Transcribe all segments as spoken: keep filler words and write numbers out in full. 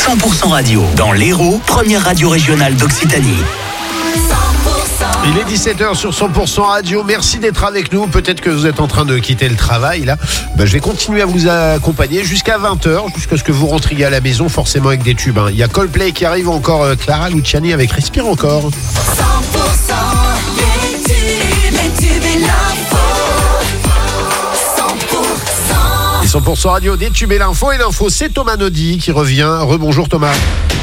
cent pour cent radio, dans l'Hérault, première radio régionale d'Occitanie. Il est dix-sept heures sur cent pour cent radio. Merci d'être avec nous. Peut-être que vous êtes en train de quitter le travail là. Ben, je vais continuer à vous accompagner jusqu'à vingt heures, jusqu'à ce que vous rentriez à la maison, forcément avec des tubes. Hein. Il y a Coldplay qui arrive, encore euh, Clara Luciani avec Respire encore. cent pour cent les tubes, les tubes et l'info. cent pour cent. Et cent pour cent radio, des tubes et l'info. Et l'info, c'est Thomas Naudy qui revient. Rebonjour Thomas.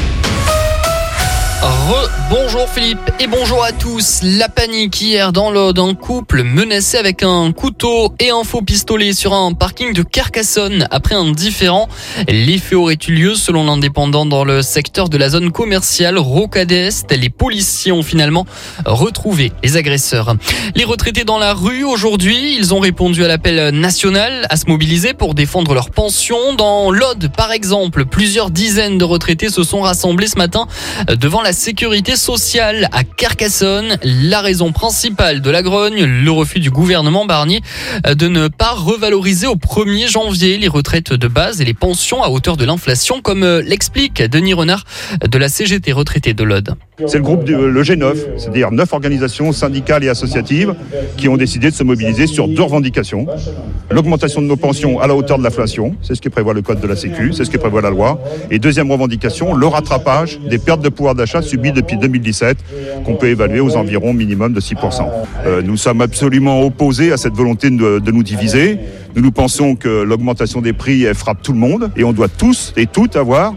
Re-bonjour Philippe et bonjour à tous. La panique hier dans l'Aude, un couple menacé avec un couteau et un faux pistolet sur un parking de Carcassonne après un différend. Les faits auraient eu lieu selon l'Indépendant dans le secteur de la zone commerciale Rocade Est. Les policiers ont finalement retrouvé les agresseurs. Les retraités dans la rue aujourd'hui, ils ont répondu à l'appel national à se mobiliser pour défendre leur pension. Dans l'Aude par exemple, plusieurs dizaines de retraités se sont rassemblés ce matin devant la sécurité sociale à Carcassonne. La raison principale de la grogne, le refus du gouvernement Barnier de ne pas revaloriser au premier janvier les retraites de base et les pensions à hauteur de l'inflation, comme l'explique Denis Renard de la C G T retraité de l'Aude. C'est le groupe, le G neuf, c'est-à-dire neuf organisations syndicales et associatives qui ont décidé de se mobiliser sur deux revendications. L'augmentation de nos pensions à la hauteur de l'inflation, c'est ce que prévoit le code de la Sécu, c'est ce que prévoit la loi. Et deuxième revendication, le rattrapage des pertes de pouvoir d'achat subies depuis deux mille dix-sept, qu'on peut évaluer aux environs minimum de six pour cent. Euh, nous sommes absolument opposés à cette volonté de, de nous diviser. Nous nous pensons que l'augmentation des prix elle frappe tout le monde et on doit tous et toutes avoir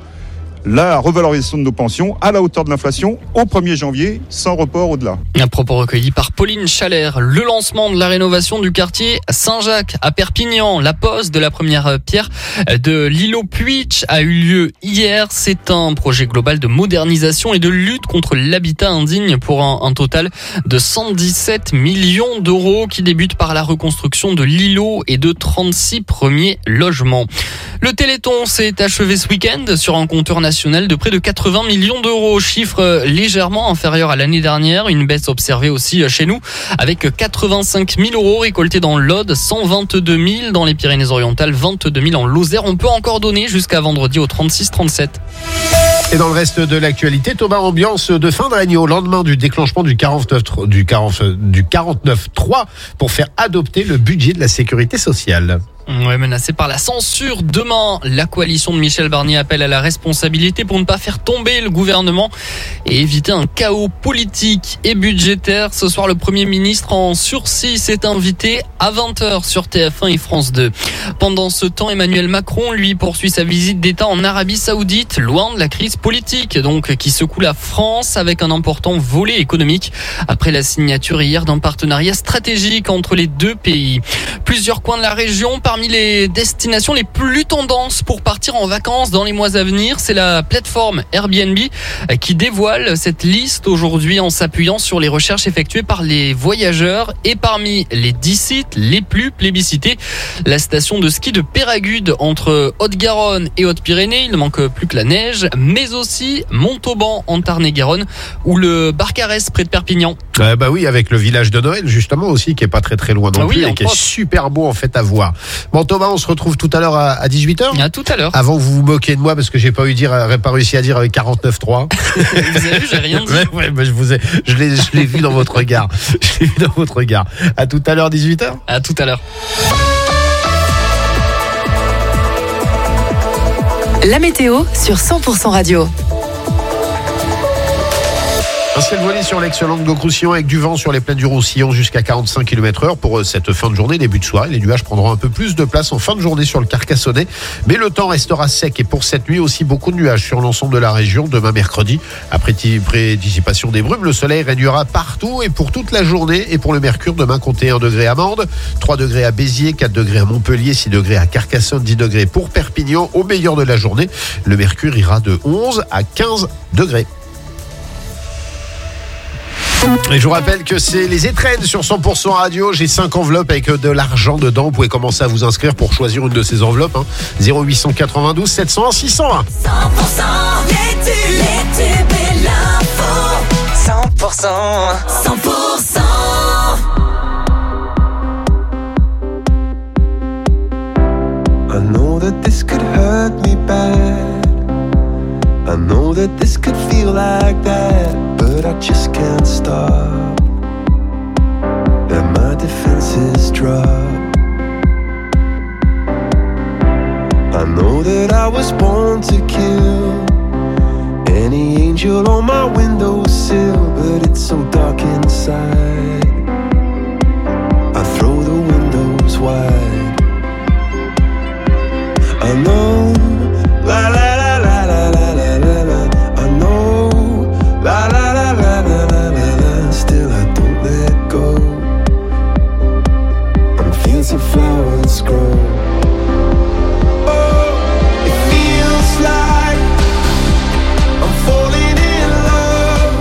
la revalorisation de nos pensions à la hauteur de l'inflation au premier janvier, sans report au-delà. Un propos recueilli par Pauline Chalère. Le lancement de la rénovation du quartier Saint-Jacques à Perpignan, la pose de la première pierre de l'îlot Puitch a eu lieu hier. C'est un projet global de modernisation et de lutte contre l'habitat indigne pour un, un total de cent dix-sept millions d'euros qui débute par la reconstruction de l'îlot et de trente-six premiers logements. Le Téléthon s'est achevé ce week-end sur un compteur national de près de quatre-vingts millions d'euros, chiffre légèrement inférieur à l'année dernière. Une baisse observée aussi chez nous avec quatre-vingt-cinq mille euros récoltés dans l'Aude, cent vingt-deux mille dans les Pyrénées-Orientales, vingt-deux mille en Lozère. On peut encore donner jusqu'à vendredi au trente-six trente-sept. Et dans le reste de l'actualité, Thomas, ambiance de fin de règne au lendemain du déclenchement du quarante-neuf du quarante du quarante-neuf trois pour faire adopter le budget de la sécurité sociale. Ouais, menacé par la censure. Demain, la coalition de Michel Barnier appelle à la responsabilité pour ne pas faire tomber le gouvernement et éviter un chaos politique et budgétaire. Ce soir, le Premier ministre en sursis s'est invité à vingt heures sur T F un et France deux. Pendant ce temps, Emmanuel Macron, lui, poursuit sa visite d'État en Arabie Saoudite, loin de la crise politique, donc, qui secoue la France avec un important volet économique après la signature hier d'un partenariat stratégique entre les deux pays. Plusieurs coins de la région, parmi les destinations les plus tendances pour partir en vacances dans les mois à venir, c'est la plateforme Airbnb qui dévoile cette liste aujourd'hui en s'appuyant sur les recherches effectuées par les voyageurs. Et parmi les dix sites les plus plébiscités, la station de ski de Péragude entre Haute-Garonne et Haute-Pyrénées, il ne manque plus que la neige, mais aussi Montauban en Tarn-et-Garonne ou le Barcarès près de Perpignan. Euh, bah oui, avec le village de Noël justement aussi qui est pas très très loin non ah plus oui, et qui est super beau en fait à voir. Bon Thomas, on se retrouve tout à l'heure à, à dixhuit heures. À tout à l'heure. Avant que vous vous moquiez de moi parce que j'ai pas eu dire, pas réussi à dire avec quarante-neuf trois. Vous avez vu, j'ai rien dit. Ouais, ouais, bah je vous ai, je l'ai, je l'ai vu dans votre regard. Je l'ai vu dans votre regard. À tout à l'heure, dixhuit heures. À tout à l'heure. La météo sur cent pour cent radio. Un ciel voilé sur l'ex-Languedoc-Roussillon avec du vent sur les plaines du Roussillon jusqu'à quarante-cinq kilomètres heure pour cette fin de journée, début de soirée. Les nuages prendront un peu plus de place en fin de journée sur le Carcassonnais, mais le temps restera sec et pour cette nuit aussi beaucoup de nuages sur l'ensemble de la région. Demain mercredi, après dissipation des brumes, le soleil régnera partout et pour toute la journée. Et pour le mercure, demain comptez un degré à Mende, trois degrés à Béziers, quatre degrés à Montpellier, six degrés à Carcassonne, dix degrés pour Perpignan. Au meilleur de la journée, le mercure ira de onze à quinze degrés. Et je vous rappelle que c'est les étrennes sur cent pour cent radio. J'ai cinq enveloppes avec de l'argent dedans. Vous pouvez commencer à vous inscrire pour choisir une de ces enveloppes. Hein. zéro huit cent quatre-vingt-douze sept cent un six cent un. cent pour cent les tubes, les tubes et l'info. cent pour cent, cent pour cent. I know that this could hurt me bad, I know that this could feel like that, but I just can't stop. And my defenses drop. I know that I was born to kill any angel on my windowsill, but it's so dark inside. I throw the windows wide. I know, la la la la la la la la la. I know, la la la la la la la la. Still I don't let go. On fields of flowers grow. Oh, it feels like I'm falling in love.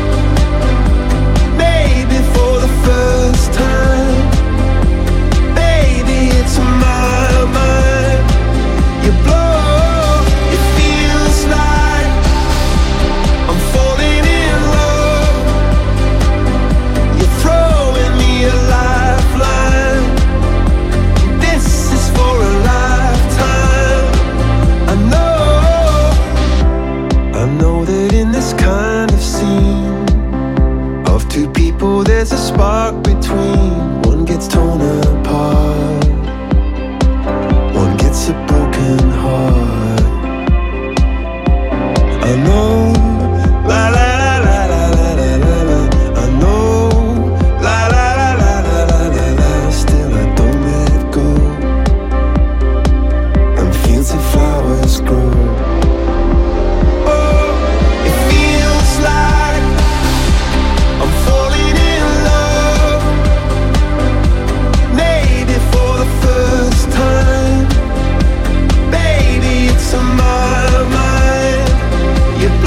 Maybe for the first time. Baby, it's my mind. You blow. It feels like I'm falling in love. You're throwing me a lifeline. This is for a lifetime. I know, I know that in this kind of scene of two people there's a spark between. One gets torn apart, one gets a broken heart. I know, la la la la la la la la la. I know, la la la la la la la la. Still I don't let it go. And fields of flowers grow. Oh, it feels like I'm falling in love. Maybe for the first time. Baby, it's on my mind. You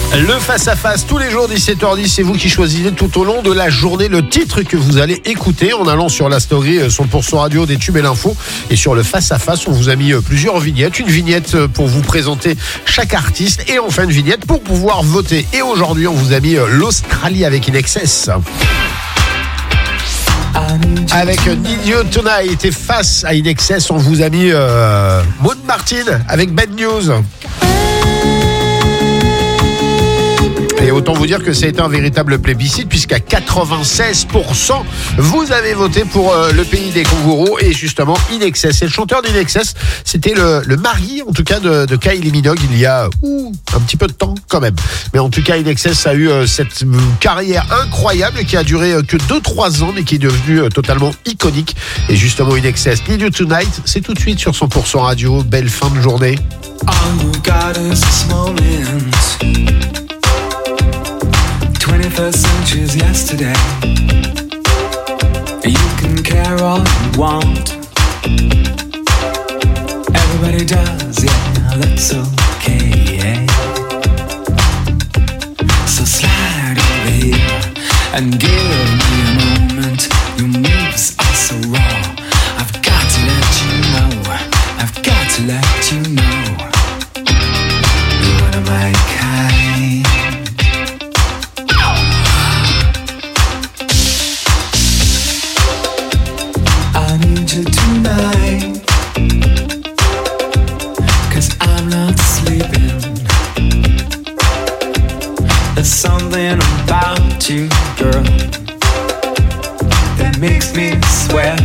Le face-à-face, tous les jours dix-sept heures dix, c'est vous qui choisissez tout au long de la journée le titre que vous allez écouter en allant sur la story cent pour cent radio des tubes et l'info. Et sur le face-à-face, on vous a mis plusieurs vignettes. Une vignette pour vous présenter chaque artiste et enfin une vignette pour pouvoir voter. Et aujourd'hui, on vous a mis l'Australie avec In Excess. Avec Need You Tonight et face à In Excess, on vous a mis euh, Maud Martin avec Bad News. Et autant vous dire que ça a été un véritable plébiscite puisqu'à quatre-vingt-seize pour cent vous avez voté pour euh, le pays des kangourous et justement In Excess. Et le chanteur d'In Excess, c'était le, le mari en tout cas de, de Kylie Minogue il y a ouh, un petit peu de temps quand même. Mais en tout cas In Excess a eu euh, cette euh, carrière incroyable qui a duré euh, que deux trois ans mais qui est devenue euh, totalement iconique. Et justement In Excess, Need You Tonight, c'est tout de suite sur cent pour cent radio. Belle fin de journée. All you got is this moment. twenty-first century's yesterday. You can care all you want. Everybody does, yeah, that's okay. So slide over here and give me a moment. Your moves are so raw. I've got to let you know. I've got to let you know. You're one of my kind. I need you tonight, 'cause I'm not sleeping. There's something about you, girl, that makes me sweat.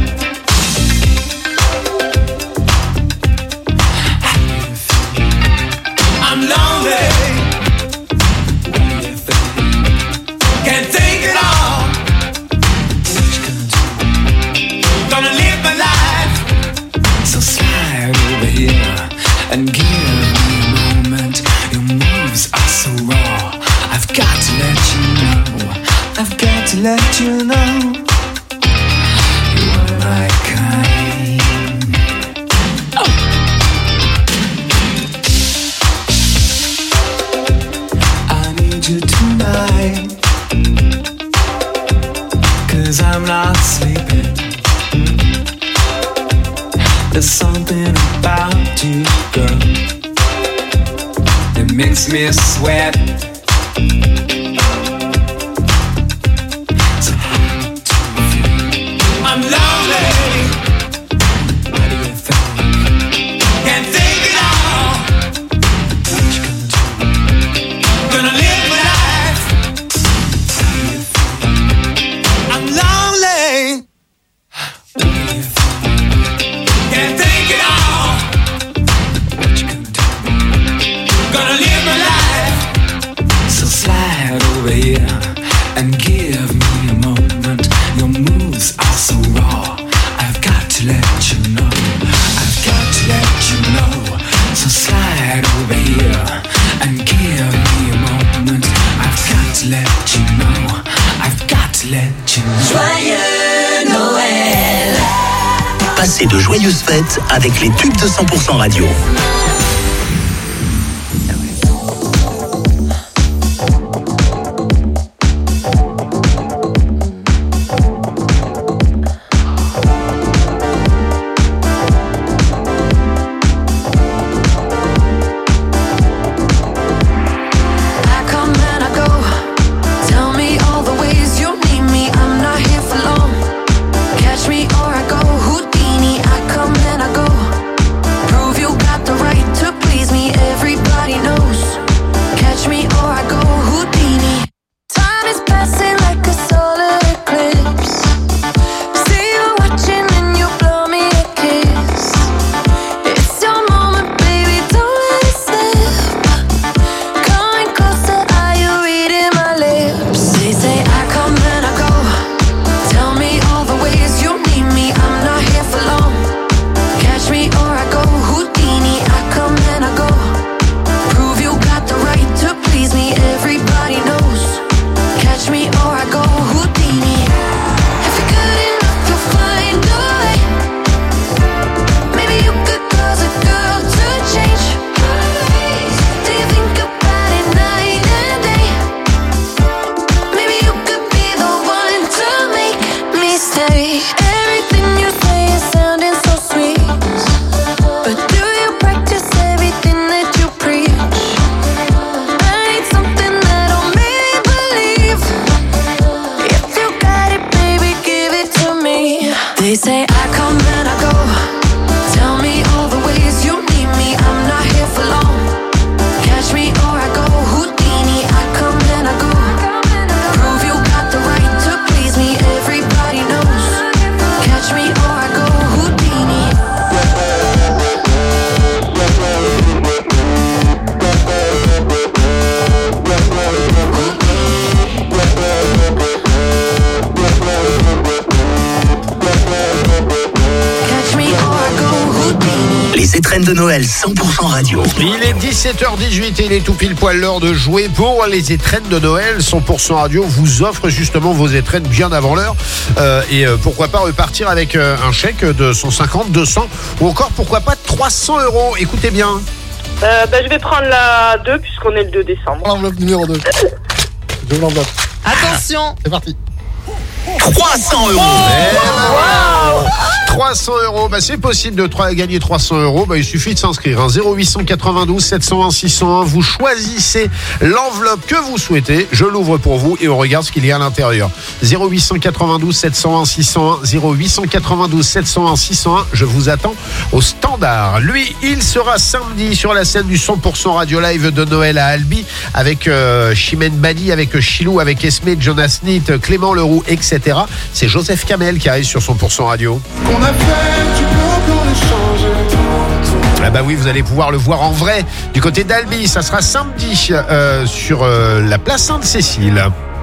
I'm lonely. What do you think? Can't think at all. What you gonna do? Gonna live my life. So slide over here and give me a moment. Your moves are so raw. I've got to let you know. I've got to let you know. You are my kind. Oh. I need you tonight, 'cause I'm not sleeping. There's something about you, girl, that makes me sweat. So how do you feel? I'm lonely. What do you think? Can't think at all. What you gonna do? Gonna live my life. How do you feel? I'm lonely. What do you think? Can't think at all. What you gonna do? Gonna live my life. So slide over here and give me a moment. Your moves are so raw. I've got to let you know. I've got to let you know. So slide over here and give me a moment. I've got to let you know. I've got to let you know. Joyeux Noël. Passez de joyeuses fêtes avec les tubes de cent pour cent radio. I come and I go. Tell me all the ways you need me. I'm not here for long. Catch me or I go. Houdini. I come and I go. Prove you got the right de Noël cent pour cent radio. Il est dix-sept heures dix-huit et il est tout pile poil l'heure de jouer pour les étrennes de Noël. cent pour cent radio vous offre justement vos étrennes bien avant l'heure. Euh, et euh, pourquoi pas repartir avec euh, un chèque de cent cinquante, deux cents ou encore pourquoi pas trois cents euros. Écoutez bien. Euh, bah, je vais prendre la deux puisqu'on est le deux décembre. L'enveloppe numéro deux. Je l'enveloppe. Attention. C'est parti. trois cents euros. Wow. trois cents euros, bah c'est possible de tra- gagner trois cents euros, bah il suffit de s'inscrire. Hein. zéro huit cent quatre-vingt-douze sept cent un six cent un, vous choisissez l'enveloppe que vous souhaitez, je l'ouvre pour vous et on regarde ce qu'il y a à l'intérieur. zéro huit cent quatre-vingt-douze sept cent un six cent un, zéro huit cent quatre-vingt-douze sept cent un six cent un, je vous attends au standard. Lui, il sera samedi sur la scène du cent pour cent Radio Live de Noël à Albi avec euh, Chimène Badi, avec Chilou, avec Esmé, Jonas Nitt, Clément Leroux, et cetera. C'est Joseph Kamel qui arrive sur cent pour cent Radio. Qu'on a fait, tu peux encore le changer. Ah bah oui, vous allez pouvoir le voir en vrai du côté d'Albi. Ça sera samedi euh, sur euh, la place Sainte-Cécile.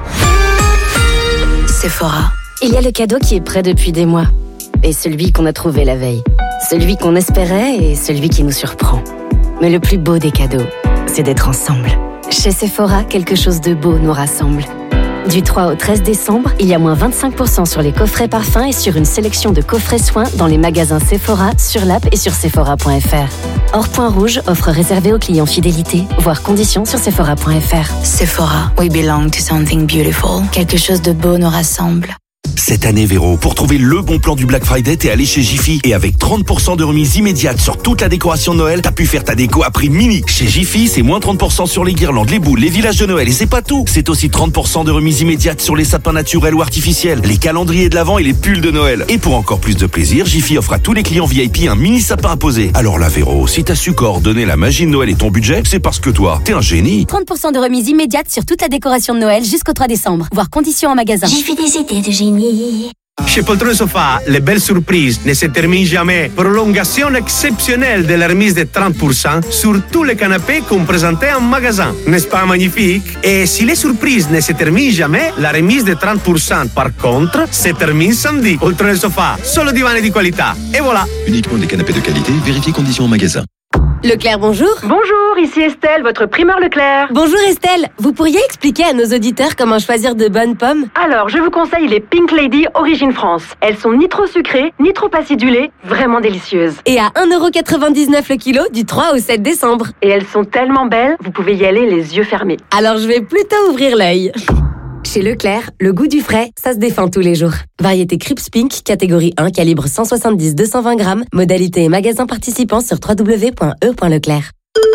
Sephora. Il y a le cadeau qui est prêt depuis des mois. Et celui qu'on a trouvé la veille. Celui qu'on espérait et celui qui nous surprend. Mais le plus beau des cadeaux, c'est d'être ensemble. Chez Sephora, quelque chose de beau nous rassemble. Du trois au treize décembre, il y a moins vingt-cinq pour cent sur les coffrets parfums et sur une sélection de coffrets soins dans les magasins Sephora, sur l'app et sur sephora point f r. Hors point rouge, offre réservée aux clients fidélité, voire conditions sur sephora point f r. Sephora, we belong to something beautiful. Quelque chose de beau nous rassemble. Cette année, Véro, pour trouver le bon plan du Black Friday, t'es allé chez Jiffy. Et avec trente pour cent de remise immédiate sur toute la décoration de Noël, t'as pu faire ta déco à prix mini. Chez Jiffy, c'est moins trente pour cent sur les guirlandes, les boules, les villages de Noël. Et c'est pas tout. C'est aussi trente pour cent de remise immédiate sur les sapins naturels ou artificiels, les calendriers de l'Avent et les pulls de Noël. Et pour encore plus de plaisir, Jiffy offre à tous les clients V I P un mini sapin à poser. Alors là, Véro, si t'as su coordonner la magie de Noël et ton budget, c'est parce que toi, t'es un génie. trente pour cent de remise immédiate sur toute la décoration de Noël jusqu'au trois décembre, voire conditions en magasin. J'ai fait des idées de génie. Chez Poltron Sofa, les belles surprises ne se terminent jamais. Prolongation exceptionnelle de la remise de trente pour cent sur tous les canapés qu'on présentait en magasin. N'est-ce pas magnifique? Et si les surprises ne se terminent jamais, la remise de trente pour cent par contre se termine samedi. Poltron Sofa, solo divani di qualità. Et voilà. Uniquement des canapés de qualité, vérifiez conditions en magasin. Leclerc, bonjour. Bonjour, ici Estelle, votre primeur Leclerc. Bonjour Estelle, vous pourriez expliquer à nos auditeurs comment choisir de bonnes pommes? Alors, je vous conseille les Pink Lady Origine France. Elles sont ni trop sucrées, ni trop acidulées, vraiment délicieuses. Et à un euro quatre-vingt-dix-neuf le kilo du trois au sept décembre. Et elles sont tellement belles, vous pouvez y aller les yeux fermés. Alors je vais plutôt ouvrir l'œil. Chez Leclerc, le goût du frais, ça se défend tous les jours. Variété Crips Pink, catégorie un, calibre cent soixante-dix à deux cent vingt grammes. Modalité et magasin participants sur w w w point e point leclerc.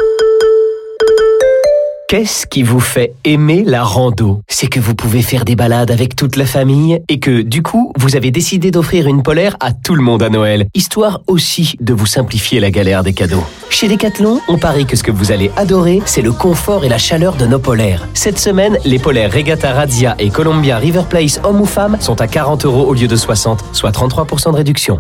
Qu'est-ce qui vous fait aimer la rando? C'est que vous pouvez faire des balades avec toute la famille et que, du coup, vous avez décidé d'offrir une polaire à tout le monde à Noël, histoire aussi de vous simplifier la galère des cadeaux. Chez Decathlon, on parie que ce que vous allez adorer, c'est le confort et la chaleur de nos polaires. Cette semaine, les polaires Regatta Razzia et Columbia River Place hommes ou femmes sont à quarante euros au lieu de soixante, soit trente-trois pour cent de réduction.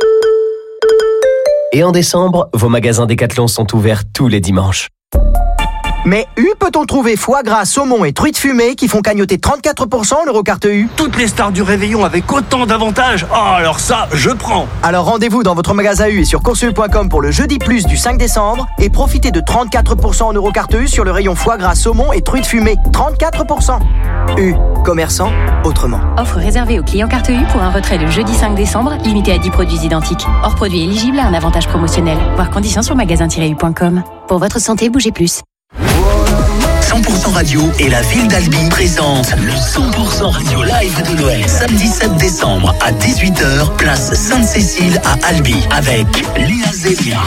Et en décembre, vos magasins Decathlon sont ouverts tous les dimanches. Mais U peut-on trouver foie gras, saumon et truite fumée qui font cagnotter trente-quatre pour cent l'Eurocarte U? Toutes les stars du réveillon avec autant d'avantages. Oh, alors ça, je prends. Alors rendez-vous dans votre magasin U et sur coursul point com pour le jeudi plus du cinq décembre et profitez de trente-quatre pour cent en Eurocarte U sur le rayon foie gras, saumon et truite fumée. trente-quatre pour cent. U, commerçant autrement. Offre réservée aux clients carte U pour un retrait le jeudi cinq décembre, limité à dix produits identiques. Hors produit éligible à un avantage promotionnel. Voir conditions sur magasin tiret u point com. Pour votre santé, bougez plus. cent pour cent Radio et la ville d'Albi présentent le cent pour cent Radio Live de Noël. Samedi sept décembre à dix-huit heures, place Sainte-Cécile à Albi avec Léa Zélia,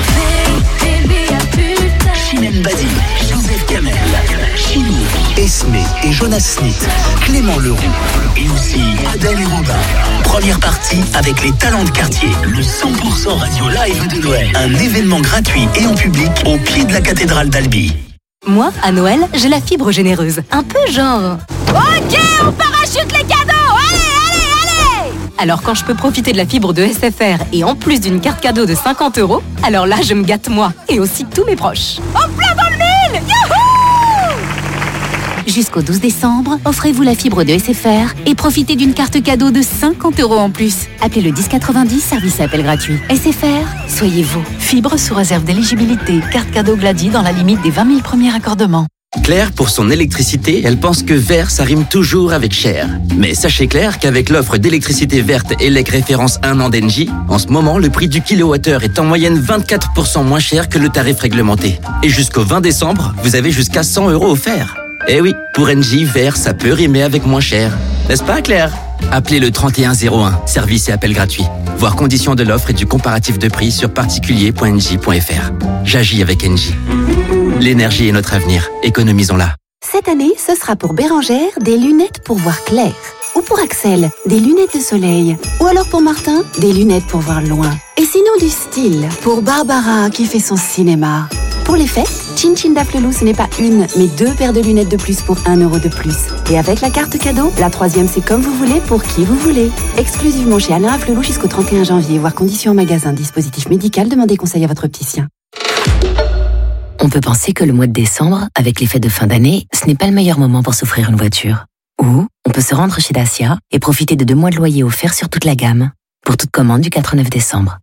Chimène Badi, Joseph Kamel, Chilou, Esmé et Jonas Nitt, Clément Leroux et aussi Adèle et Robin. Première partie avec les talents de quartier. Le cent pour cent Radio Live de Noël. Un événement gratuit et en public au pied de la cathédrale d'Albi. Moi, à Noël, j'ai la fibre généreuse. Un peu genre... Ok, on parachute les cadeaux. Allez, allez, allez. Alors quand je peux profiter de la fibre de S F R et en plus d'une carte cadeau de cinquante euros, alors là, je me gâte moi et aussi tous mes proches. En plein dans le mille. Youhou! Jusqu'au douze décembre, offrez-vous la fibre de S F R et profitez d'une carte cadeau de cinquante euros en plus. Appelez le dix quatre-vingt-dix, service à appel gratuit. S F R, soyez vous. Fibre sous réserve d'éligibilité. Carte cadeau Glady dans la limite des vingt mille premiers raccordements. Claire, pour son électricité, elle pense que vert, ça rime toujours avec cher. Mais sachez Claire qu'avec l'offre d'électricité verte E L E C référence un an d'Engie, en ce moment, le prix du kilowattheure est en moyenne vingt-quatre pour cent moins cher que le tarif réglementé. Et jusqu'au vingt décembre, vous avez jusqu'à cent euros offerts. Eh oui, pour Engie, vert, ça peut rimer avec moins cher. N'est-ce pas, Claire ? Appelez le trente et un zéro un, service et appel gratuit. Voir conditions de l'offre et du comparatif de prix sur particulier point engie point f r. J'agis avec Engie. L'énergie est notre avenir. Économisons-la. Cette année, ce sera pour Bérangère des lunettes pour voir clair. Ou pour Axel, des lunettes de soleil. Ou alors pour Martin, des lunettes pour voir loin. Et sinon du style, pour Barbara qui fait son cinéma. Pour les fêtes, Chin Chin d'Afflelou, ce n'est pas une, mais deux paires de lunettes de plus pour un euro de plus. Et avec la carte cadeau, la troisième c'est comme vous voulez pour qui vous voulez. Exclusivement chez Alain Afflelou jusqu'au trente et un janvier. Voir conditions en magasin. Dispositif médical, demandez conseil à votre opticien. On peut penser que le mois de décembre, avec les fêtes de fin d'année, ce n'est pas le meilleur moment pour s'offrir une voiture. Ou on peut se rendre chez Dacia et profiter de deux mois de loyer offerts sur toute la gamme. Pour toute commande du quatre au neuf décembre.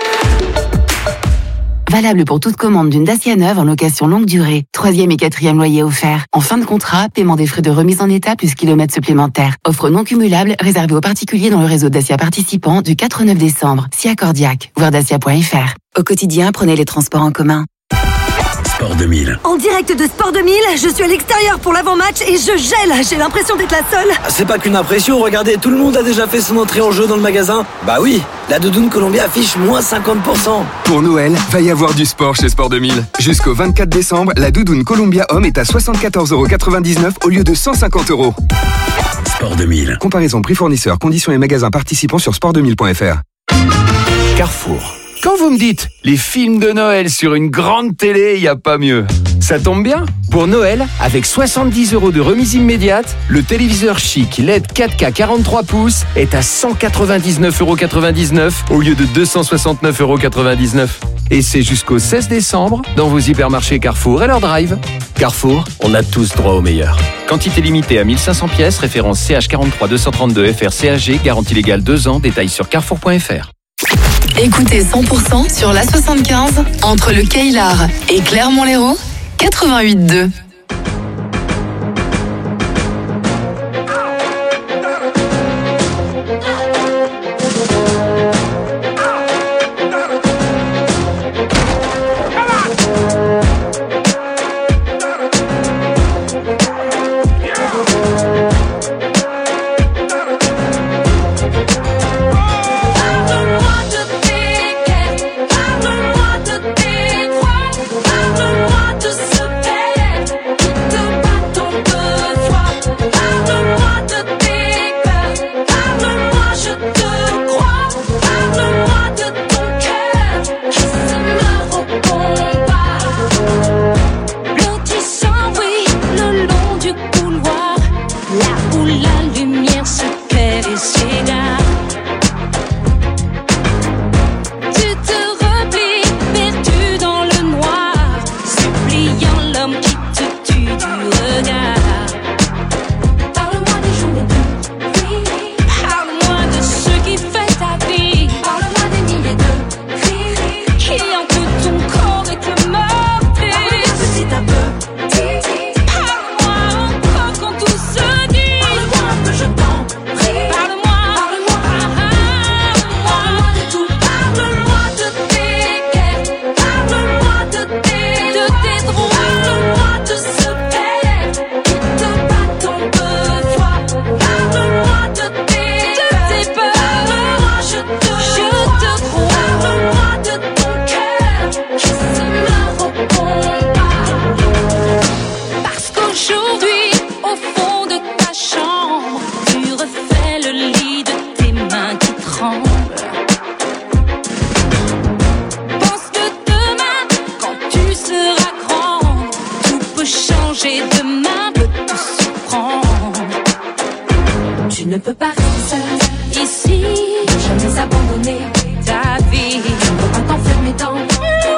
Valable pour toute commande d'une Dacia neuve en location longue durée. Troisième et quatrième loyer offert. En fin de contrat, paiement des frais de remise en état plus kilomètres supplémentaires. Offre non cumulable réservée aux particuliers dans le réseau Dacia participant du quatre au neuf décembre. Si accordiaque, voir dacia point f r. Au quotidien, prenez les transports en commun. Sport deux mille. En direct de Sport deux mille, je suis à l'extérieur pour l'avant-match et je gèle. J'ai l'impression d'être la seule. C'est pas qu'une impression, regardez, tout le monde a déjà fait son entrée en jeu dans le magasin. Bah oui, la doudoune Columbia affiche moins cinquante pour cent. Pour Noël, va y avoir du sport chez Sport deux mille. Jusqu'au vingt-quatre décembre, la doudoune Columbia Homme est à soixante-quatorze euros quatre-vingt-dix-neuf au lieu de cent cinquante euros. Sport deux mille. Comparaison prix fournisseur, conditions et magasins participants sur sport deux mille point f r. Carrefour. Quand vous me dites les films de Noël sur une grande télé, il n'y a pas mieux. Ça tombe bien. Pour Noël, avec soixante-dix euros de remise immédiate, le téléviseur chic L E D quatre K quarante-trois pouces est à cent quatre-vingt-dix-neuf euros quatre-vingt-dix-neuf au lieu de deux cent soixante-neuf euros quatre-vingt-dix-neuf. Et c'est jusqu'au seize décembre dans vos hypermarchés Carrefour et leur drive. Carrefour, on a tous droit au meilleur. Quantité limitée à mille cinq cents pièces, référence C H quarante-trois deux cent trente-deux F R C A G, garantie légale deux ans, détails sur carrefour point f r. Écoutez cent pour cent sur l'A soixante-quinze entre le Caillard et Clermont-Lérault, quatre-vingt-huit deux.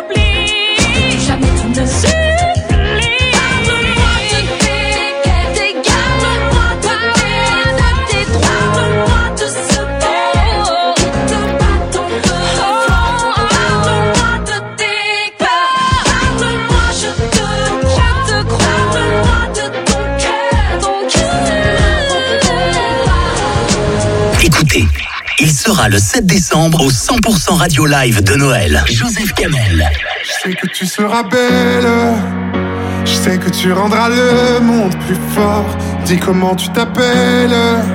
Jamais tu ne sais. Parle-moi de tes sera le sept décembre au cent pour cent Radio Live de Noël. Joseph Kamel. Je sais que tu seras belle, je sais que tu rendras le monde plus fort. Dis comment tu t'appelles,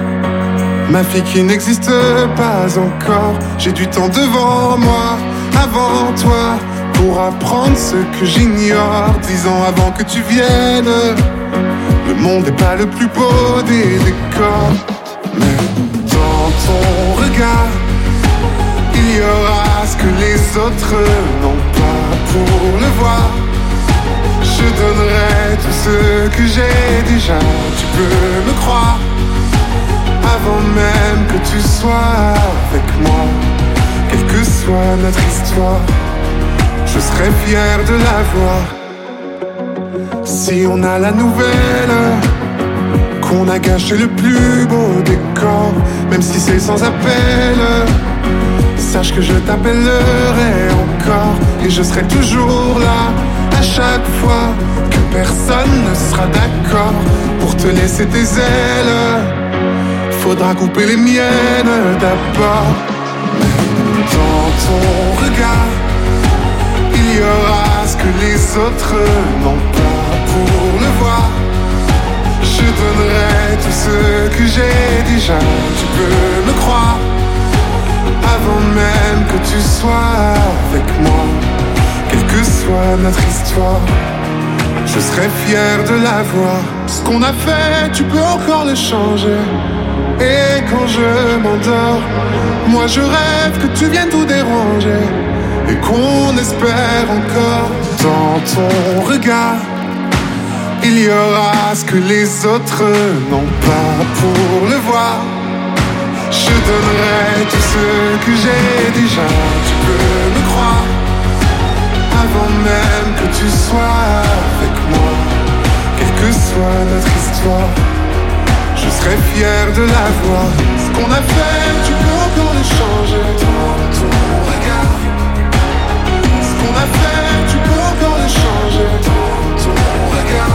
ma fille qui n'existe pas encore. J'ai du temps devant moi, avant toi, pour apprendre ce que j'ignore. Dix ans avant que tu viennes, le monde n'est pas le plus beau des décors. Mais dans ton regard, il y aura ce que les autres n'ont pas. Pour le voir, je donnerai tout ce que j'ai déjà. Tu peux me croire, avant même que tu sois avec moi. Quelle que soit notre histoire, je serai fier de la voir. Si on a la nouvelle qu'on a gâché le plus beau décor, même si c'est sans appel, sache que je t'appellerai encore. Et je serai toujours là, à chaque fois que personne ne sera d'accord pour te laisser tes ailes. Faudra couper les miennes d'abord. Mais dans ton regard, il y aura ce que les autres n'ont pas. Pour le voir, je donnerai tout ce que j'ai déjà. Tu peux me croire, avant même que tu sois avec moi. Quelle que soit notre histoire, je serai fier de la voir. Ce qu'on a fait, tu peux encore le changer. Et quand je m'endors, moi je rêve que tu viennes tout déranger. Et qu'on espère encore. Dans ton regard, il y aura ce que les autres n'ont pas. Pour le voir, je donnerai tout ce que j'ai déjà. Tu peux me croire, avant même que tu sois avec moi. Quelle que soit notre histoire, je serai fier de la voir. Ce qu'on a fait, tu peux encore le changer. Dans ton regard, ce qu'on a fait, tu peux encore le changer. Dans ton regard,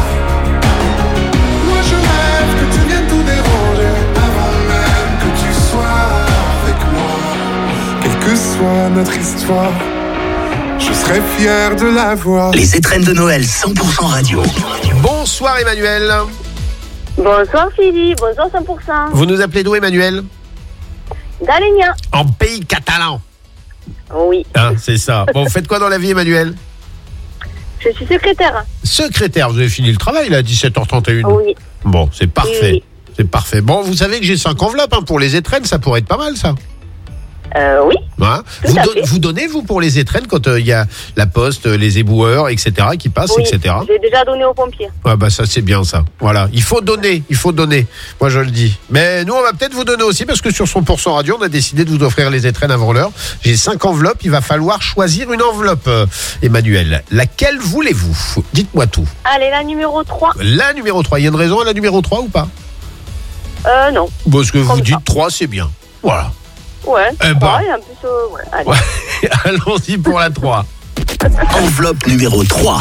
moi je rêve que tu viennes tout déranger. Avant même que tu sois avec moi. Quelle que soit notre histoire, je serai fier de la voir. Les étrennes de Noël cent pour cent Radio. Bonsoir Emmanuel. Bonsoir Philippe, bonsoir cent pour cent. Vous nous appelez d'où Emmanuel? D'Alenia. En pays catalan. Oui. Hein, c'est ça. Bon, vous faites quoi dans la vie Emmanuel? Je suis secrétaire. Secrétaire, vous avez fini le travail là à dix-sept heures trente et une. Oui. Bon, c'est parfait. Oui, oui. C'est parfait. Bon, vous savez que j'ai cinq enveloppes hein, pour les étrennes, ça pourrait être pas mal ça. Euh, oui. Hein, vous, do- vous donnez, vous, pour les étrennes, quand il euh, y a la poste, les éboueurs, et cetera, qui passent, Oui, et cetera. j'ai déjà donné aux pompiers. Ah bah ça, c'est bien ça. Voilà, il faut donner, il faut donner. Moi, je le dis. Mais nous, on va peut-être vous donner aussi, parce que sur cent pour cent Radio, on a décidé de vous offrir les étrennes avant l'heure. J'ai cinq enveloppes, il va falloir choisir une enveloppe, euh, Emmanuel. Laquelle voulez-vous? Dites-moi tout. Allez, la numéro trois. La numéro trois, il y a une raison à la numéro trois ou pas? Euh, non. Parce que vous dites trois, c'est bien. Voilà. Ouais, Eh trois, ben. et en plus, euh, ouais, allez. Ouais. Allons-y pour la trois. Enveloppe numéro trois.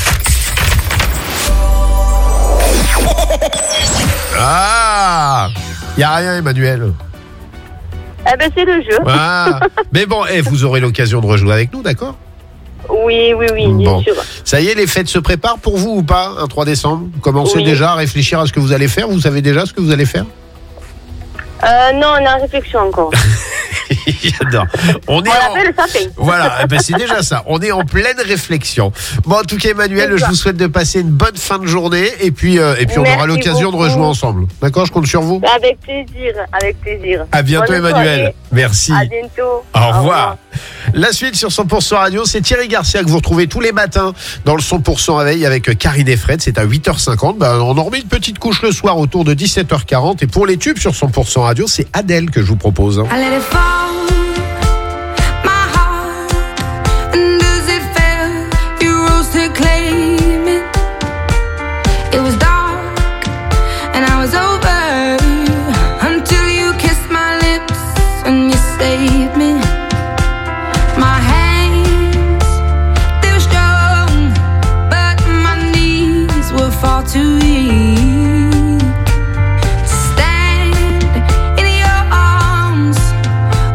Ah, il n'y a rien, Emmanuel. Eh ben, c'est le jeu. Ah. Mais bon, eh, vous aurez l'occasion de rejouer avec nous, d'accord? Oui, oui, oui, bien Bon. sûr. Ça y est, les fêtes se préparent pour vous ou pas, un trois décembre? Vous commencez Oui. déjà à réfléchir à ce que vous allez faire? Vous savez déjà ce que vous allez faire? Euh, non, on est en réflexion encore. J'adore. On est On en... l'appelle le sapin. Voilà, eh ben c'est déjà ça. On est en pleine réflexion. Bon, en tout cas, Emmanuel, C'est je ça. vous souhaite de passer une bonne fin de journée et puis, euh, et puis on Merci aura l'occasion de beaucoup. rejouer ensemble. D'accord, je compte sur vous. Avec plaisir, avec plaisir. À bientôt, Bonne Emmanuel. soirée. Merci. À bientôt. Au revoir. La suite sur cent pour cent Radio, c'est Thierry Garcia que vous retrouvez tous les matins dans le cent pour cent Réveil avec Karine et Fred. C'est à huit heures cinquante. Ben, on en remet une petite couche le soir autour de dix-sept heures quarante. Et pour les tubes sur cent pour cent Radio, c'est Adèle que je vous propose. I let it fall, my heart. And as it fell, you rose to claim it. It was dark, and I was over until you kissed my lips and you saved me. My hands, they were strong, but my knees were far too weak to stand in your arms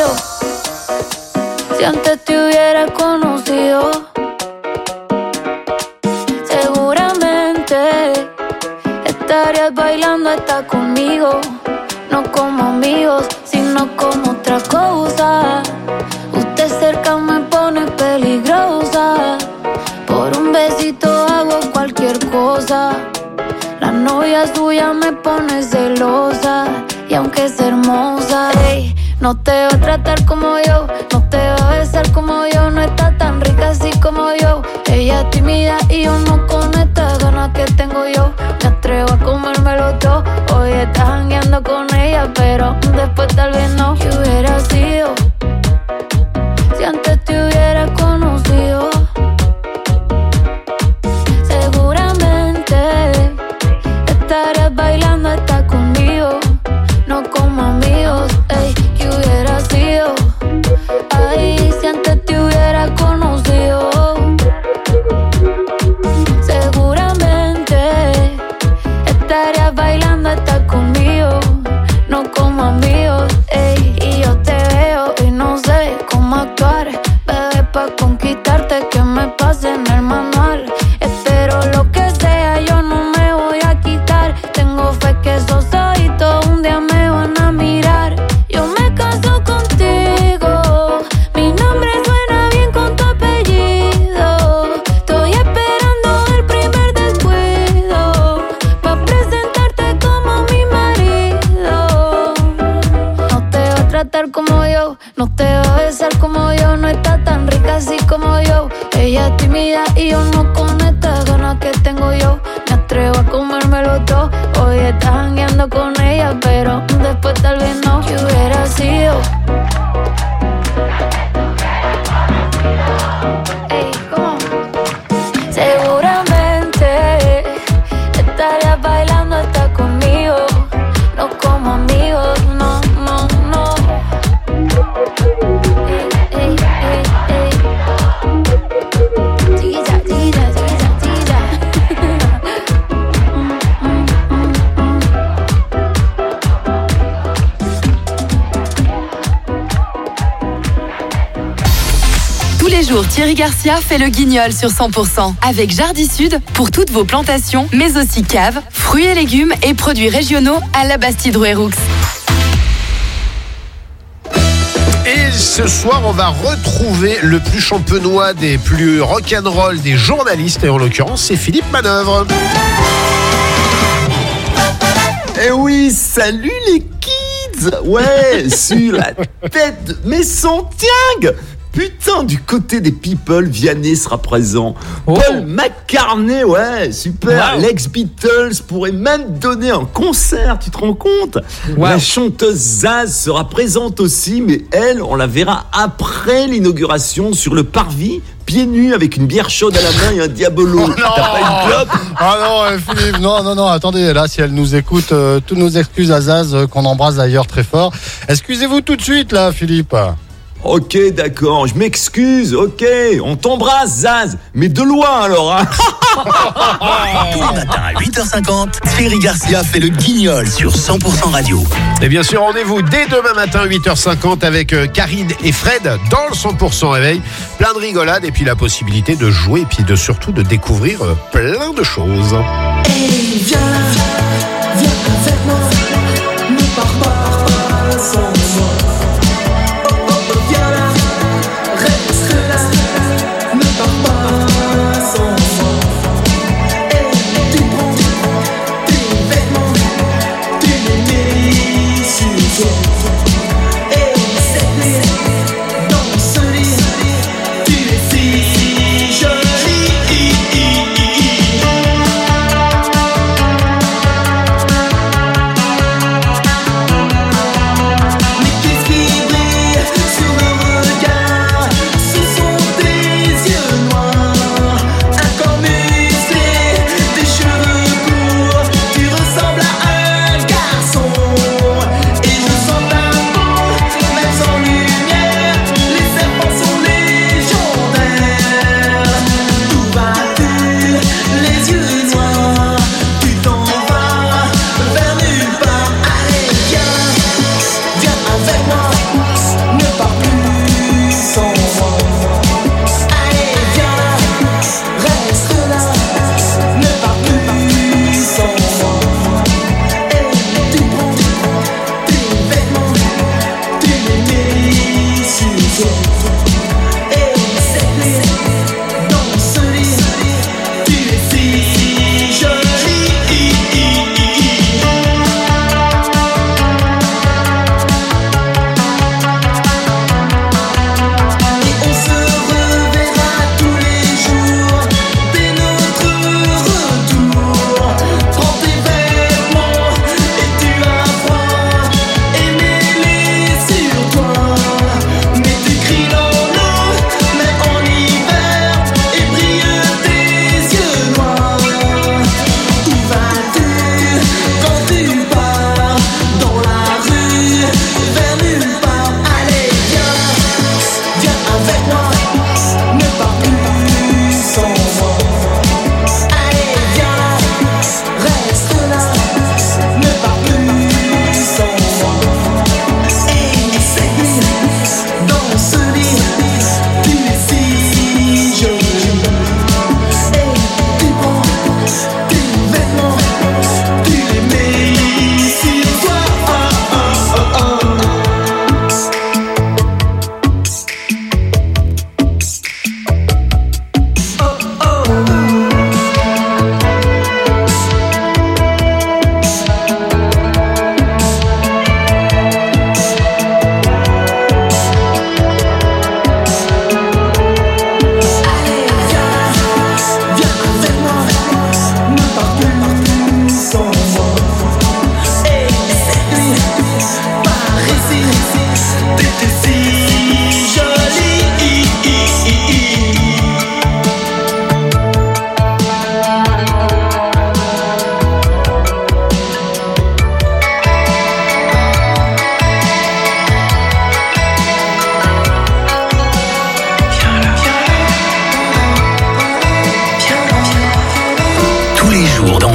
Si antes te hubiera conocido, seguramente estarías bailando hasta conmigo. No como amigos, sino como otra cosa. Usted cerca me pone peligrosa. Por un besito hago cualquier cosa. La novia suya me pone celosa. Y aunque es hermosa, ey, no te va a tratar como yo, no te va a besar como yo. No está tan rica así como yo. Ella es tímida y yo no con estas ganas que tengo yo. Me atrevo a comérmelo todo. Hoy estás jangueando con ella, pero después tal vez no. ¿Qué hubiera sido si antes te hubiera conocido? Seguramente estarías bailando hasta conmigo. No como amigos, ey, ¿qué hubiera sido? Ay, si antes te hubiera conocido. Seguramente estarías bailando hasta conmigo. No como amigos, ey, y yo te veo y no sé cómo actuar. Bebé, pa' conquistarte que me pase en el manual. Espero lo que sea, yo no me voy a quitar. Tengo fe que esos ojitos un día me van a mirar. Yo me caso contigo, mi nombre suena bien con tu apellido. Estoy esperando el primer descuido pa' presentarte como mi marido. No te va a tratar como yo, no te va a besar como yo. No está tan rica así como yo. Ella es tímida y yo no con estas ganas que tengo yo. Me atrevo a comérmelo todo. Hoy estás jangueando con ella, pero después tal vez no. ¿Qué hubiera sido? Ey, ¿cómo? Seguramente estarías bailando hasta conmigo. No como amigos, no, no, no. Ey, ey, ey, ey. Tira, tira, tira, tira. Tous les jours, Thierry Garcia fait le guignol sur cent pour cent avec Jardy Sud pour toutes vos plantations, mais aussi caves, fruits et légumes et produits régionaux à la Bastide-Rouerroux. Et ce soir, on va retrouver le plus champenois des plus rock'n'roll des journalistes. Et en l'occurrence, c'est Philippe Manœuvre. Eh oui, salut les kids. Ouais, sur la tête de mes Santiago. Putain, du côté des people, Vianney sera présent. Oh. Paul McCartney, ouais, super. Wow. L'ex-Beatles pourrait même donner un concert, tu te rends compte? Wow. La chanteuse Zaz sera présente aussi, mais elle, on la verra après l'inauguration sur le parvis, pieds nus, avec une bière chaude à la main et un diabolo. Oh T'as pas une clope? Ah non, euh, Philippe, non, non, non, attendez, là, si elle nous écoute, euh, toutes nos excuses à Zaz, euh, qu'on embrasse d'ailleurs très fort. Excusez-vous tout de suite, là, Philippe. Ok, d'accord, je m'excuse, ok, on t'embrasse, Zaz, mais de loin alors, hein. Tous les matins à huit heures cinquante, Thierry Garcia fait le guignol sur cent pour cent Radio. Et bien sûr, rendez-vous dès demain matin, huit heures cinquante, avec Karine et Fred dans le cent pour cent réveil. Plein de rigolades et puis la possibilité de jouer et puis de surtout de découvrir plein de choses. Hey, viens, viens avec moi, ne pars pas, pas sans moi. Qu'est-ce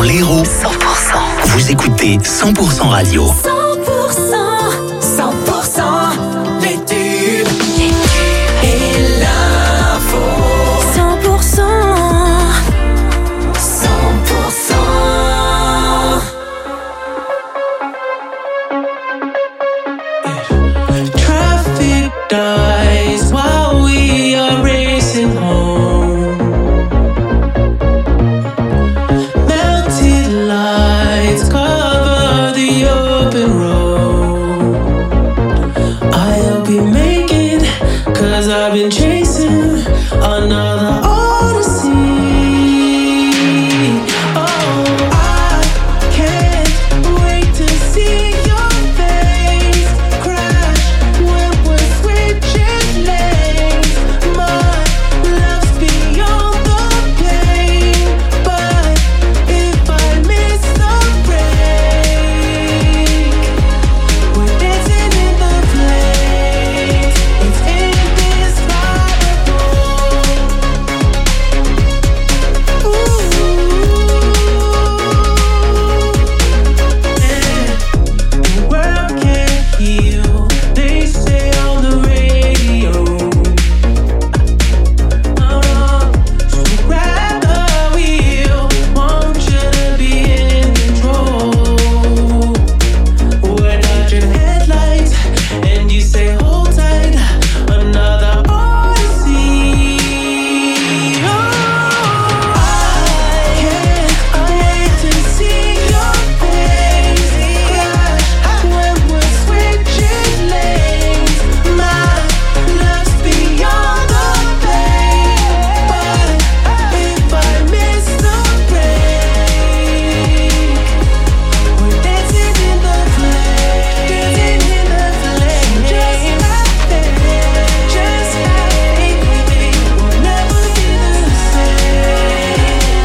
l'Hérault, cent pour cent. Vous écoutez cent pour cent Radio. cent pour cent, cent pour cent, les tubes, et l'info. cent pour cent, cent pour cent. Traffic dies while we are racing home. Melted lights cover the open road. I'll be making, cause I've been chasing another odyssey. Oh, I can't wait to see your face crash when we're switching lanes. My love's beyond the pain, but if I miss the break, we're dancing in the flames. It's indescribable. The world can't heal, they say on the radio. Oh no, so grab the wheel, want you to be in control. We're dodging headlights, and you say hold tight, another odyssey. Oh, I can't wait to see your face crash when we're switching lanes. My love's beyond the pain, but if I miss the break, we're dancing in the flames, dancing in the flames. Just like that, just like we'll never be the same.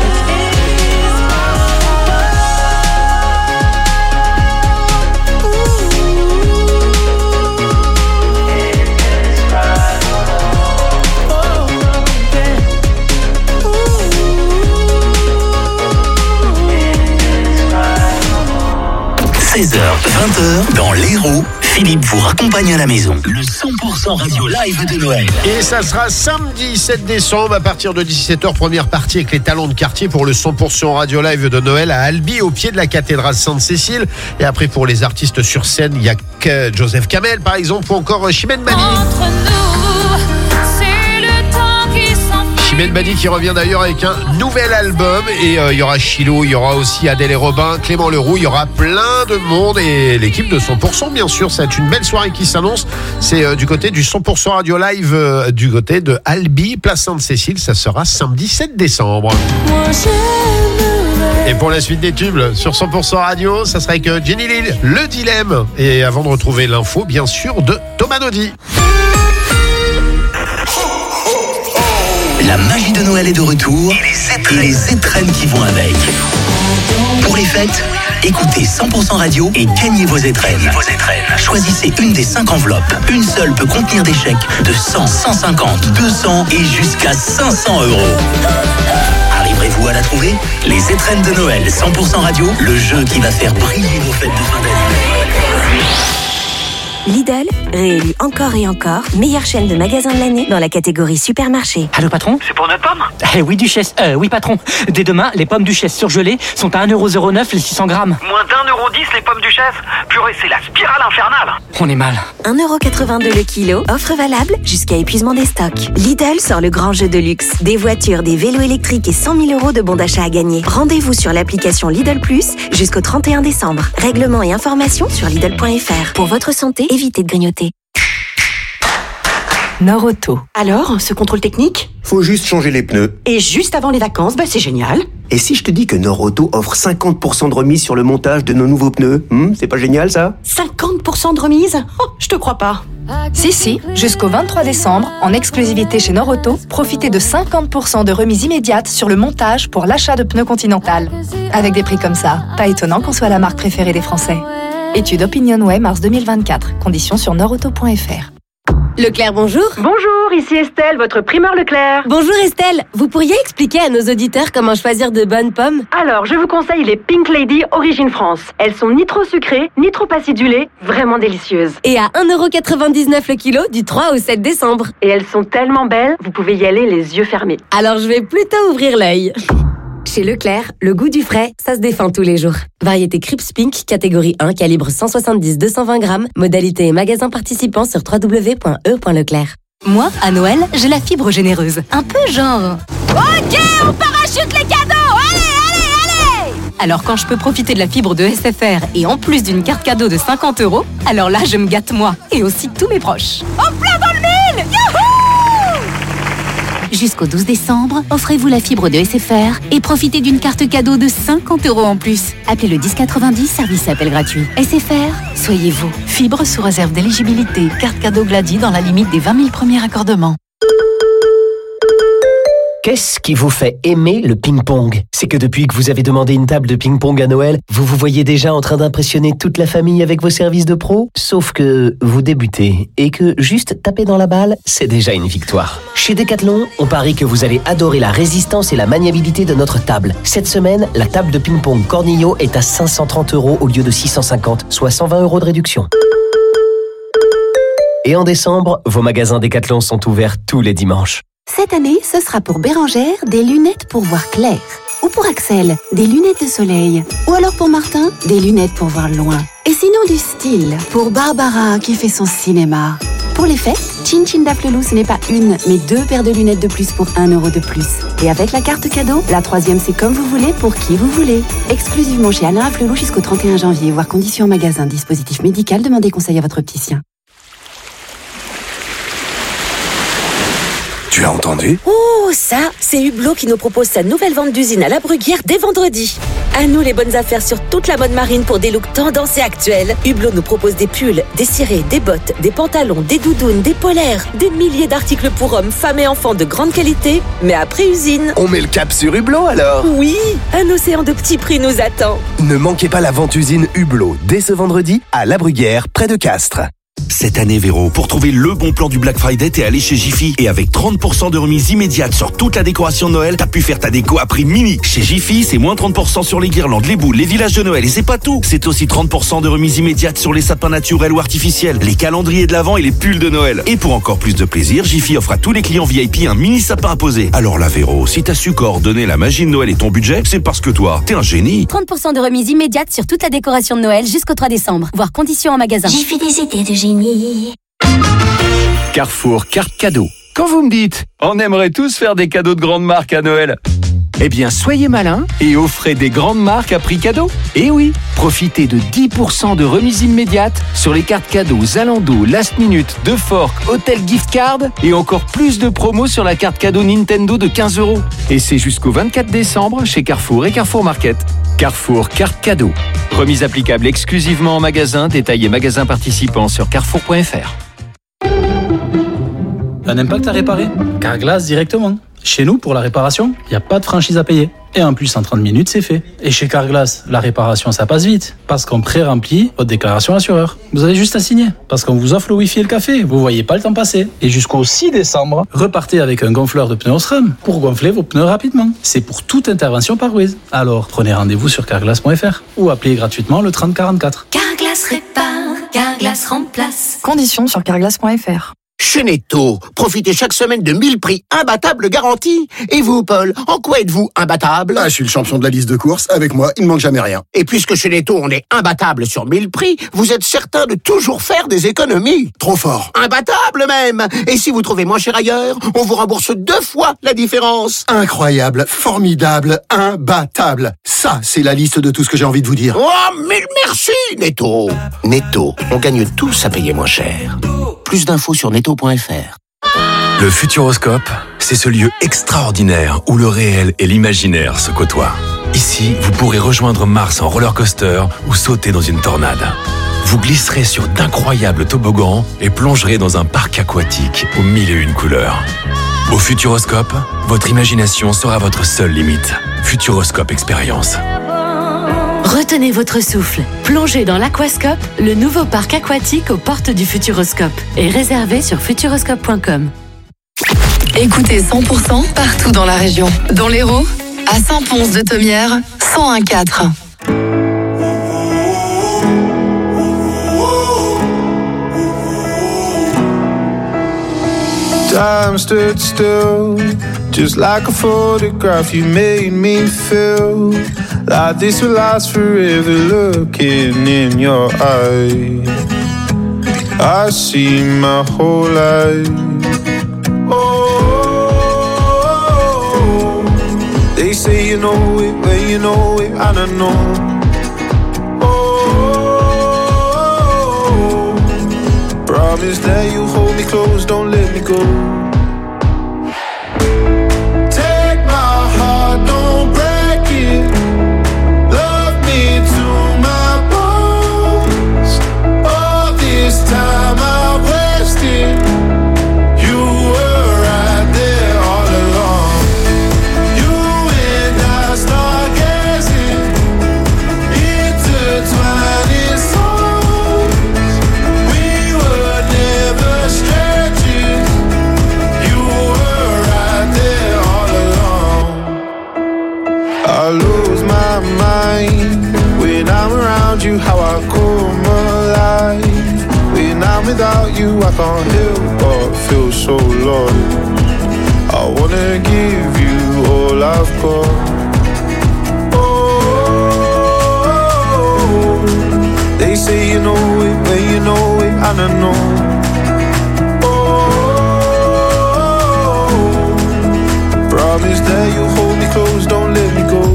seize heures, vingt heures, dans l'Hérault, Philippe vous raccompagne à la maison. Le cent pour cent Radio Live de Noël. Et ça sera samedi sept décembre à partir de dix-sept heures, première partie avec les talents de quartier pour le cent pour cent Radio Live de Noël à Albi, au pied de la cathédrale Sainte-Cécile. Et après, pour les artistes sur scène, il y a que Joseph Kamel par exemple, ou encore Chimène Badi. Entre nous, c'est le temps qui s'enfuit. Chimène Badi qui revient d'ailleurs avec un nouvel album. Et euh, il y aura Chilo, il y aura aussi Adèle et Robin, Clément Leroux, il y aura plein de monde. Et l'équipe de cent pour cent bien sûr, c'est une belle soirée qui s'annonce. C'est euh, du côté du cent pour cent Radio Live, euh, du côté de Albi, place Sainte-Cécile. Ça sera samedi sept décembre. Moi j'aimerais. Et pour la suite des tubes sur cent pour cent Radio, ça sera avec euh, Jenny Lille, Le Dilemme. Et avant de retrouver l'info, bien sûr, de Thomas Naudy. La magie de Noël est de retour et les étrennes qui vont avec. Pour les fêtes, écoutez cent pour cent Radio et gagnez vos étrennes. Choisissez une des cinq enveloppes. Une seule peut contenir des chèques de cent, cent cinquante, deux cents et jusqu'à cinq cents euros. Arriverez-vous à la trouver? Les étrennes de Noël cent pour cent Radio, le jeu qui va faire briller vos fêtes de fin d'année. Lidl, réélu encore et encore, meilleure chaîne de magasins de l'année dans la catégorie supermarché. Allô patron? C'est pour notre pomme? Eh oui Duchesse, euh, oui patron. Dès demain, les pommes Duchesse surgelées sont à un euro zéro neuf les six cents grammes. Moins d'un euro dix les pommes Duchesse? Purée, c'est la spirale infernale. On est mal. un euro quatre-vingt-deux le kilo, offre valable jusqu'à épuisement des stocks. Lidl sort le grand jeu de luxe. Des voitures, des vélos électriques et cent mille euros de bons d'achat à gagner. Rendez-vous sur l'application Lidl Plus jusqu'au trente et un décembre. Règlements et informations sur Lidl point F R. Pour votre santé, évitez de grignoter. Norauto. Alors, ce contrôle technique? Faut juste changer les pneus. Et juste avant les vacances, bah c'est génial. Et si je te dis que Norauto offre cinquante pour cent de remise sur le montage de nos nouveaux pneus, hmm, c'est pas génial ça? cinquante pour cent de remise? Oh, je te crois pas. Si, si, jusqu'au vingt-trois décembre, en exclusivité chez Norauto, profitez de cinquante pour cent de remise immédiate sur le montage pour l'achat de pneus Continental. Avec des prix comme ça, pas étonnant qu'on soit la marque préférée des Français. Étude OpinionWay mars deux mille vingt-quatre. Conditions sur norauto point F R. Leclerc, bonjour. Bonjour, ici Estelle, votre primeur Leclerc. Bonjour Estelle, vous pourriez expliquer à nos auditeurs comment choisir de bonnes pommes? Alors, je vous conseille les Pink Lady Origine France. Elles sont ni trop sucrées, ni trop acidulées, vraiment délicieuses. Et à un euro quatre-vingt-dix-neuf le kilo du trois au sept décembre. Et elles sont tellement belles, vous pouvez y aller les yeux fermés. Alors je vais plutôt ouvrir l'œil. Chez Leclerc, le goût du frais, ça se défend tous les jours. Variété Crips Pink, catégorie un, calibre cent soixante-dix à deux cent vingt grammes. Modalité et magasin participant sur w w w point e point leclerc. Moi, à Noël, j'ai la fibre généreuse. Un peu genre... Ok, on parachute les cadeaux. Allez, allez, allez. Alors quand je peux profiter de la fibre de S F R et en plus d'une carte cadeau de cinquante euros, alors là, je me gâte moi et aussi tous mes proches. En plein dans le mille. Youhou! Jusqu'au douze décembre, offrez-vous la fibre de S F R et profitez d'une carte cadeau de cinquante euros en plus. Appelez le dix quatre-vingt-dix, service appel gratuit. S F R, soyez vous. Fibre sous réserve d'éligibilité. Carte cadeau Glady dans la limite des vingt mille premiers raccordements. Qu'est-ce qui vous fait aimer le ping-pong? C'est que depuis que vous avez demandé une table de ping-pong à Noël, vous vous voyez déjà en train d'impressionner toute la famille avec vos services de pro? Sauf que vous débutez et que juste taper dans la balle, c'est déjà une victoire. Chez Decathlon, on parie que vous allez adorer la résistance et la maniabilité de notre table. Cette semaine, la table de ping-pong Cornillo est à cinq cent trente euros au lieu de six cent cinquante, soit cent vingt euros de réduction. Et en décembre, vos magasins Decathlon sont ouverts tous les dimanches. Cette année, ce sera pour Bérangère des lunettes pour voir clair. Ou pour Axel, des lunettes de soleil. Ou alors pour Martin, des lunettes pour voir loin. Et sinon du style, pour Barbara qui fait son cinéma. Pour les fêtes, Chin Chin d'Afflelou, ce n'est pas une, mais deux paires de lunettes de plus pour un euro de plus. Et avec la carte cadeau, la troisième c'est comme vous voulez, pour qui vous voulez. Exclusivement chez Alain Afflelou jusqu'au trente et un janvier, voire conditions en magasin. Dispositif médical, demandez conseil à votre opticien. Tu as entendu? Oh, ça, c'est Hublot qui nous propose sa nouvelle vente d'usine à la Bruguière dès vendredi. À nous les bonnes affaires sur toute la mode marine pour des looks tendance et actuels. Hublot nous propose des pulls, des cirés, des bottes, des pantalons, des doudounes, des polaires, des milliers d'articles pour hommes, femmes et enfants de grande qualité, mais à prix usine. On met le cap sur Hublot alors? Oui, un océan de petits prix nous attend. Ne manquez pas la vente usine Hublot dès ce vendredi à la Bruguière, près de Castres. Cette année, Véro, pour trouver le bon plan du Black Friday, t'es allé chez Jiffy. Et avec trente pour cent de remise immédiate sur toute la décoration de Noël, t'as pu faire ta déco à prix mini. Chez Jiffy, c'est moins trente pour cent sur les guirlandes, les boules, les villages de Noël. Et c'est pas tout. C'est aussi trente pour cent de remise immédiate sur les sapins naturels ou artificiels, les calendriers de l'Avent et les pulls de Noël. Et pour encore plus de plaisir, Jiffy offre à tous les clients V I P un mini sapin à poser. Alors là, Véro, si t'as su coordonner la magie de Noël et ton budget, c'est parce que toi, t'es un génie. trente pour cent de remise immédiate sur toute la décoration de Noël jusqu'au trois décembre. Voir conditions en magasin. J'ai fait des idées de génie. Carrefour carte cadeau. Quand vous me dites, on aimerait tous faire des cadeaux de grandes marques à Noël, eh bien soyez malins et offrez des grandes marques à prix cadeau. Et oui, profitez de dix pour cent de remise immédiate sur les cartes cadeaux Zalando, Last Minute, De Fork, Hotel Gift Card et encore plus de promos sur la carte cadeau Nintendo de quinze euros. Et c'est jusqu'au vingt-quatre décembre chez Carrefour et Carrefour Market. Carrefour carte cadeau. Remise applicable exclusivement en magasin, détail et magasin participant sur carrefour point f r. Un impact à réparer? Carglass directement. Chez nous, pour la réparation, il n'y a pas de franchise à payer. Et en plus, en trente minutes, c'est fait. Et chez Carglass, la réparation, ça passe vite. Parce qu'on pré-remplit votre déclaration assureur. Vous avez juste à signer. Parce qu'on vous offre le wifi et le café. Vous voyez pas le temps passer. Et jusqu'au six décembre, repartez avec un gonfleur de pneus SRAM pour gonfler vos pneus rapidement. C'est pour toute intervention par Wiz. Alors, prenez rendez-vous sur carglass point f r ou appelez gratuitement le trente quarante-quatre. Carglass répare, Carglass remplace. Conditions sur carglass point f r. Chez Netto, profitez chaque semaine de mille prix imbattables garantis. Et vous, Paul, en quoi êtes-vous imbattable? Ah, je suis le champion de la liste de courses. Avec moi, il ne manque jamais rien. Et puisque chez Netto, on est imbattable sur mille prix, vous êtes certain de toujours faire des économies. Trop fort. Imbattable même. Et si vous trouvez moins cher ailleurs, on vous rembourse deux fois la différence. Incroyable, formidable, imbattable. Ça, c'est la liste de tout ce que j'ai envie de vous dire. Oh, mille merci, Netto. Netto, on gagne tous à payer moins cher. Plus d'infos sur netto point f r. Le Futuroscope, c'est ce lieu extraordinaire où le réel et l'imaginaire se côtoient. Ici, vous pourrez rejoindre Mars en roller coaster ou sauter dans une tornade. Vous glisserez sur d'incroyables toboggans et plongerez dans un parc aquatique aux mille et une couleurs. Au Futuroscope, votre imagination sera votre seule limite. Futuroscope Expérience. Retenez votre souffle. Plongez dans l'Aquascope, le nouveau parc aquatique aux portes du Futuroscope. Et réservé sur futuroscope point com. Écoutez cent pour cent partout dans la région. Dans l'Hérault, à Saint-Pons-de-Thomières, cent un virgule quatre. Time stood still, just like a photograph. You made me feel like this will last forever. Looking in your eyes, I see my whole life. Oh, they say you know it, but you know it, I don't know. Promise that you hold me close, don't let me go. Take my heart, don't break it. Love me to my bones. All this time I've wasted. You were right there all along. You and I start gazing, intertwining souls. We were never strangers. You were right there all along. I lose my mind when I'm around you, how I come alive. When I'm without you, I can't help but feel so lost. I wanna give you all I've got. Oh, they say you know it, but you know it, I don't know. Promise that you hold me close, don't let me go.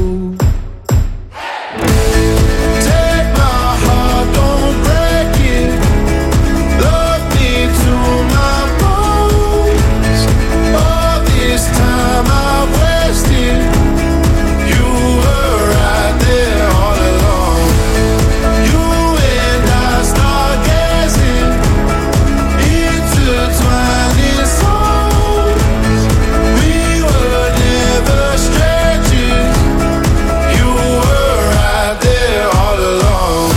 Take my heart, don't break it. Love me to my bones. All this time I've wasted. You were right there all along. You and I start gazing, intertwining souls. We were never strangers. You were right there all along.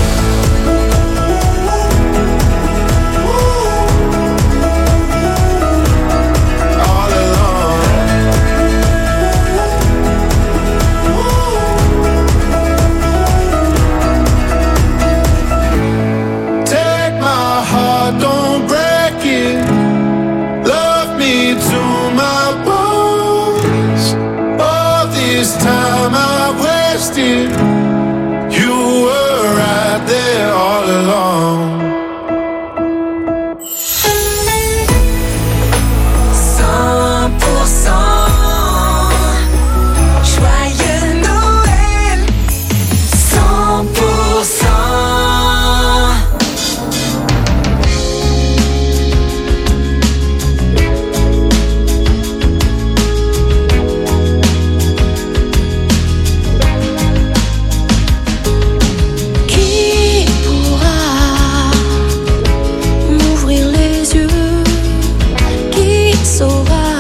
All along. Take my heart, don't break it. Love me to my bones. All this time I've wasted. You were right there all along. cent pour cent Joyeux Noël. cent pour cent Qui pourra m'ouvrir les yeux? Qui saura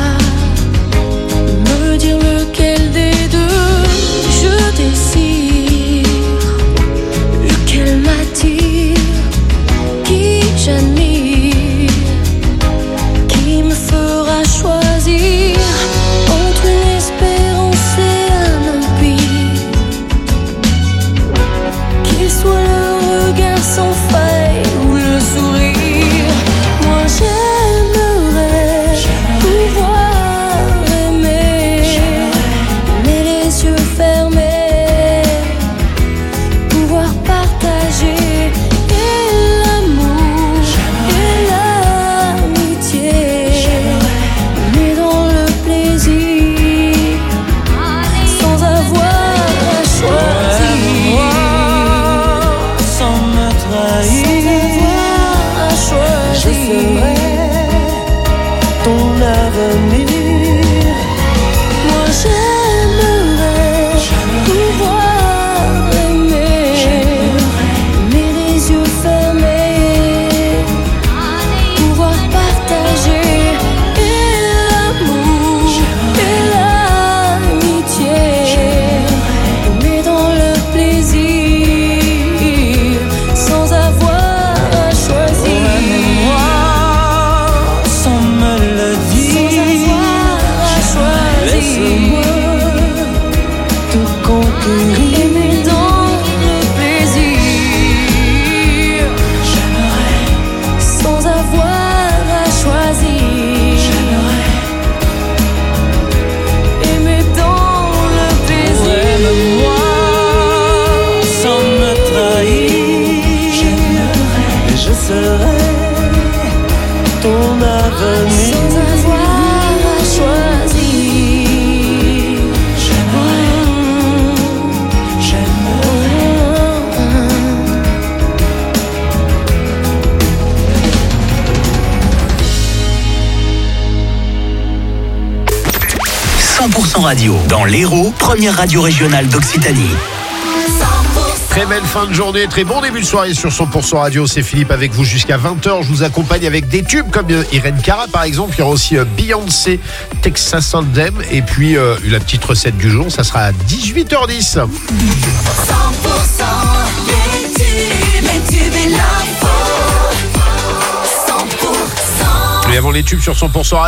me dire lequel des deux je désire, lequel m'attire, qui j'admire, qui me fera choisir entre une espérance et un empire? Qu'il soit le regard sans faille ou le sourire, moi j'aimerais pouvoir aimer, mais les yeux fermés, pouvoir partager et l'amour et l'amitié, mais dans le plaisir, sans avoir à choisir. Sans me trahir, À choisir. je serai ton avenir. Moi j'aimerais pouvoir aimer, mais les yeux fermés, pouvoir partager et l'amour et l'amitié, mais dans le plaisir, Laisse-moi te conquérir. Aimer dans le plaisir. J'aimerais sans avoir à choisir. J'aimerais aimer dans le plaisir. Aime-moi sans me trahir. J'aimerais Et je serai ton avenir. sans avoir à choisir. J'aimerais, cent pour cent radio, dans l'Hérault, première radio régionale d'Occitanie. Très belle fin de journée, très bon début de soirée sur cent pour cent radio. C'est Philippe avec vous jusqu'à vingt heures. Je vous accompagne avec des tubes comme euh, Irene Cara par exemple. Il y aura aussi euh, Beyoncé, Texas Anthem. Et puis euh, la petite recette du jour, ça sera à dix-huit heures dix. cent pour cent les tubes, les tubes et l'info. cent pour cent Et avant les tubes sur cent pour cent radio.